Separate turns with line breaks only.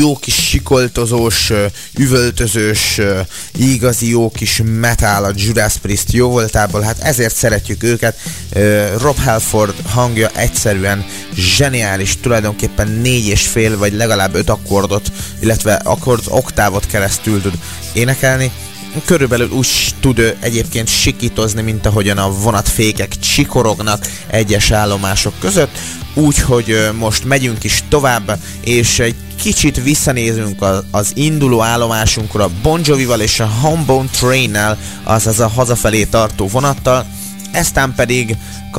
jó kis sikoltozós, üvöltözős, igazi jó kis metal a Judas Priest jó voltából, hát ezért szeretjük őket. Rob Halford hangja egyszerűen zseniális, tulajdonképpen 4,5 vagy legalább 5 akkordot, illetve oktávot keresztül tud énekelni. Körülbelül úgy tud egyébként sikítozni, mint ahogyan a vonatfékek csikorognak egyes állomások között. Úgyhogy most megyünk is tovább, és egy kicsit visszanézünk az induló állomásunkra Bon Jovival és a Homebound Train-nel, azaz a hazafelé tartó vonattal, eztán pedig